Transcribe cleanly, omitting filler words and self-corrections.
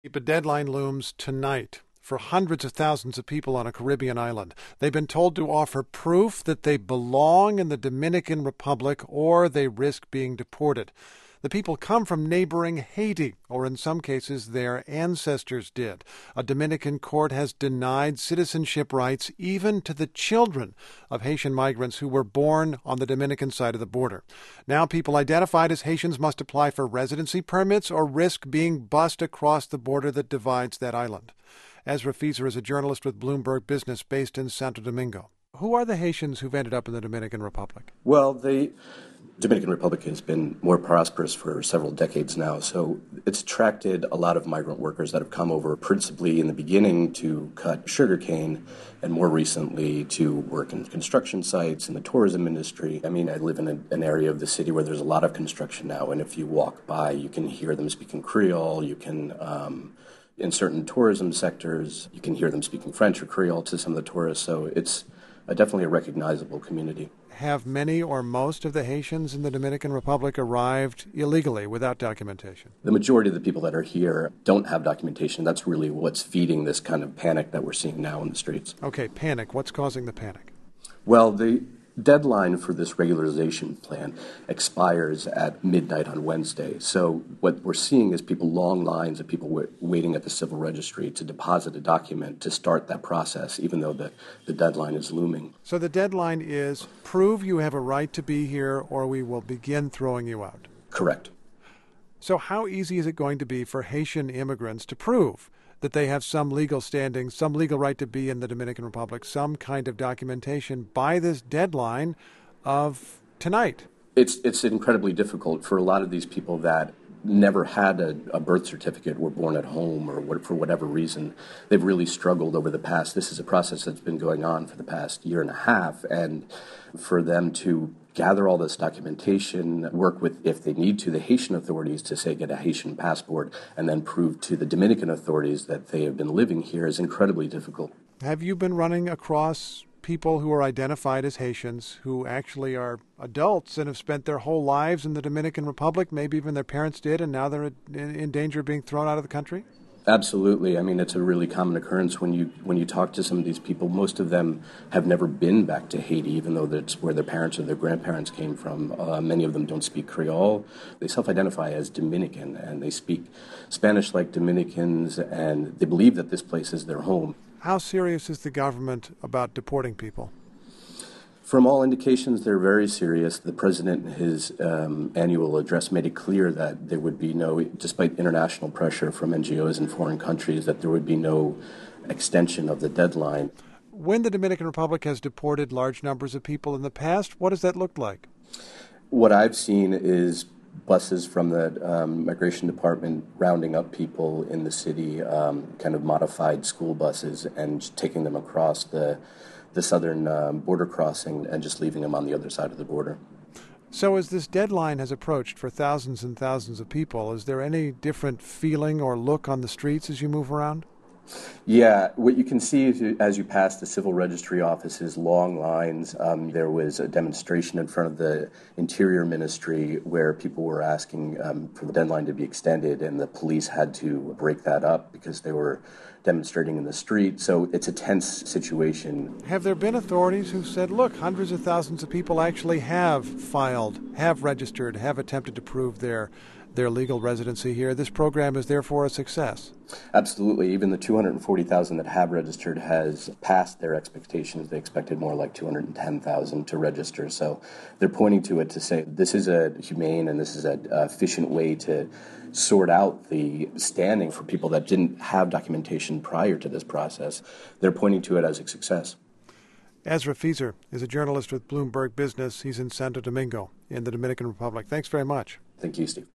A deadline looms tonight for hundreds of thousands of people on a Caribbean island. They've been told to offer proof that they belong in the Dominican Republic or they risk being deported. The people come from neighboring Haiti, or in some cases their ancestors did. A Dominican court has denied citizenship rights even to the children of Haitian migrants who were born on the Dominican side of the border. Now people identified as Haitians must apply for residency permits or risk being bussed across the border that divides that island. Ezra Fieser is a journalist with Bloomberg Business based in Santo Domingo. Who are the Haitians who've ended up in the Dominican Republic? Well, the Dominican Republic has been more prosperous for several decades now, so it's attracted a lot of migrant workers that have come over principally in the beginning to cut sugarcane and more recently to work in construction sites in the tourism industry. I mean, I live in an area of the city where there's a lot of construction now, and if you walk by, you can hear them speaking Creole. You can in certain tourism sectors, you can hear them speaking French or Creole to some of the tourists, so it's definitely a recognizable community. Have many or most of the Haitians in the Dominican Republic arrived illegally without documentation? The majority of the people that are here don't have documentation. That's really what's feeding this kind of panic that we're seeing now in the streets. Okay, panic. What's causing the panic? Well, the deadline for this regularization plan expires at midnight on Wednesday. So what we're seeing is long lines of people waiting at the civil registry to deposit a document to start that process, even though the deadline is looming. So the deadline is prove you have a right to be here or we will begin throwing you out. Correct. So how easy is it going to be for Haitian immigrants to prove that they have some legal standing, some legal right to be in the Dominican Republic, some kind of documentation by this deadline of tonight? It's incredibly difficult for a lot of these people that never had a birth certificate, were born at home, or for whatever reason. They've really struggled over the past. This is a process that's been going on for the past year and a half, and for them to gather all this documentation, work with, if they need to, the Haitian authorities to, say, get a Haitian passport, and then prove to the Dominican authorities that they have been living here is incredibly difficult. Have you been running across people who are identified as Haitians who actually are adults and have spent their whole lives in the Dominican Republic, maybe even their parents did, and now they're in danger of being thrown out of the country? Absolutely. I mean, it's a really common occurrence when you talk to some of these people. Most of them have never been back to Haiti, even though that's where their parents or their grandparents came from. Many of them don't speak Creole. They self-identify as Dominican, and they speak Spanish like Dominicans, and they believe that this place is their home. How serious is the government about deporting people? From all indications, they're very serious. The president, in his annual address, made it clear that there would be no, despite international pressure from NGOs in foreign countries, that there would be no extension of the deadline. When the Dominican Republic has deported large numbers of people in the past, what does that look like? What I've seen is buses from the Migration Department rounding up people in the city, kind of modified school buses, and taking them across the southern border crossing and just leaving them on the other side of the border. So as this deadline has approached for thousands and thousands of people, is there any different feeling or look on the streets as you move around? Yeah, what you can see as you pass the civil registry offices, long lines. There was a demonstration in front of the Interior Ministry where people were asking for the deadline to be extended, and the police had to break that up because they were demonstrating in the street. So it's a tense situation. Have there been authorities who've said, look, hundreds of thousands of people actually have filed, have registered, have attempted to prove their legal residency here? This program is therefore a success. Absolutely. Even the 240,000 that have registered has passed their expectations. They expected more like 210,000 to register. So they're pointing to it to say this is a humane and this is an efficient way to sort out the standing for people that didn't have documentation prior to this process. They're pointing to it as a success. Ezra Fieser is a journalist with Bloomberg Business. He's in Santo Domingo in the Dominican Republic. Thanks very much. Thank you, Steve.